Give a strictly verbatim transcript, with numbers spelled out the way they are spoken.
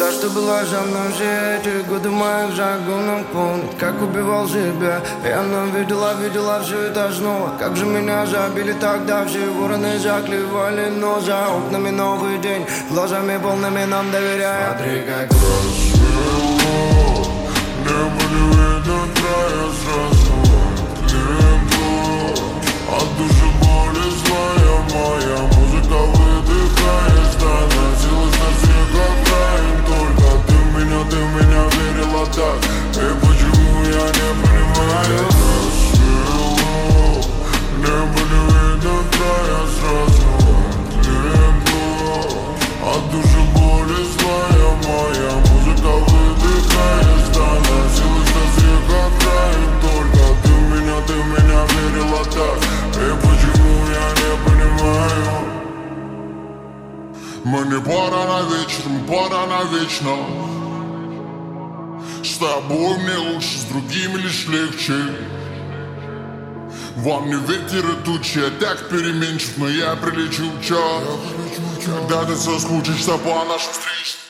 Та, что была за мной все эти годы моих загонов помнит, как убивал себя. Я нам видела, видела все это снова. Как же меня забили тогда, все вороны заклевали, но за окнами новый день, глазами полными нам доверяя. Смотри, как рассвело, небо не видно края, сразу небо. От души боли злая моя музыка выдыхает, доносилась до всех окраин. Только ты в меня, ты в меня верила так, и почему я не понимаю? Рассвело, небо не видно края, сразу небо. От души боли злая моя музыка выдыхает, доносилась до всех окраин. Только ты в меня, ты в меня верила так, и почему я не понимаю? Мы не пара на вечер, мы пара навечно. С тобой мне лучше, с другими лишь легче. Вам не ветер и тучи, я так переменчив, но я прилечу в час. Когда ты соскучишься по нашим встречам.